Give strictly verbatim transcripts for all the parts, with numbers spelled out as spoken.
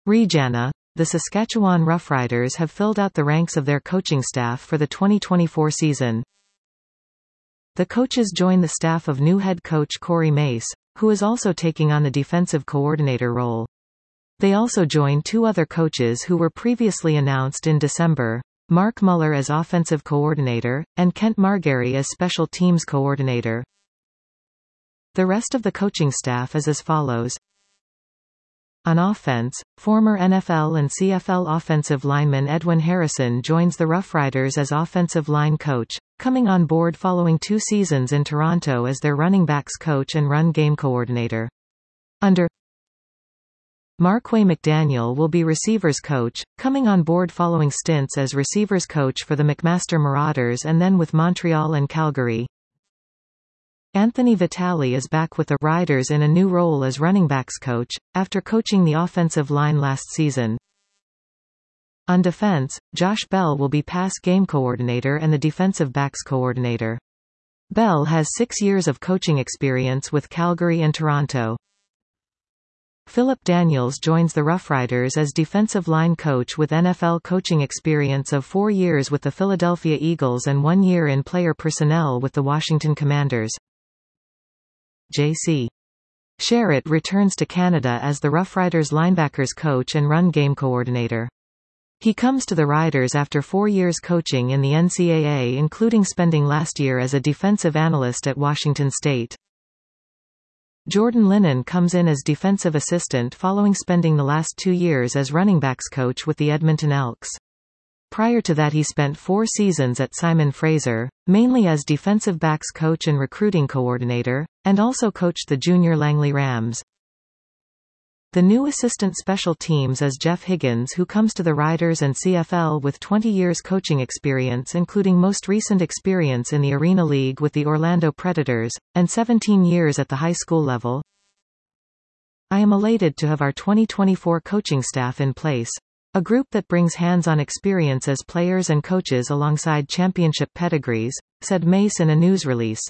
Regina. The Saskatchewan Roughriders have filled out the ranks of their coaching staff for the twenty twenty-four season. The coaches join the staff of new head coach Corey Mace, who is also taking on the defensive coordinator role. They also join two other coaches who were previously announced in December, Mark Muller as offensive coordinator, and Kent Margary as special teams coordinator. The rest of the coaching staff is as follows. On offense, former N F L and C F L offensive lineman Edwin Harrison joins the Roughriders as offensive line coach, coming on board following two seasons in Toronto as their running backs coach and run game coordinator. Under Marquay McDaniel will be receivers coach, coming on board following stints as receivers coach for the McMaster Marauders and then with Montreal and Calgary. Anthony Vitale is back with the Riders in a new role as running backs coach, after coaching the offensive line last season. On defense, Josh Bell will be pass game coordinator and the defensive backs coordinator. Bell has six years of coaching experience with Calgary and Toronto. Philip Daniels joins the Roughriders as defensive line coach with N F L coaching experience of four years with the Philadelphia Eagles and one year in player personnel with the Washington Commanders. J C Sherritt returns to Canada as the Roughriders linebackers coach and run game coordinator. He comes to the Riders after four years coaching in the N C double A, including spending last year as a defensive analyst at Washington State. Jordan Linnon comes in as defensive assistant following spending the last two years as running backs coach with the Edmonton Elks. Prior to that he spent four seasons at Simon Fraser, mainly as defensive backs coach and recruiting coordinator, and also coached the junior Langley Rams. The new assistant special teams is Jeff Higgins, who comes to the Riders and C F L with twenty years coaching experience, including most recent experience in the Arena League with the Orlando Predators, and seventeen years at the high school level. I am elated to have our twenty twenty-four coaching staff in place. A group that brings hands-on experience as players and coaches alongside championship pedigrees, said Mace in a news release.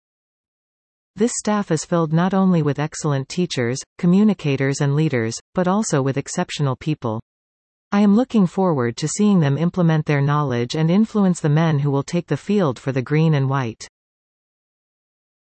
This staff is filled not only with excellent teachers, communicators and leaders, but also with exceptional people. I am looking forward to seeing them implement their knowledge and influence the men who will take the field for the green and white.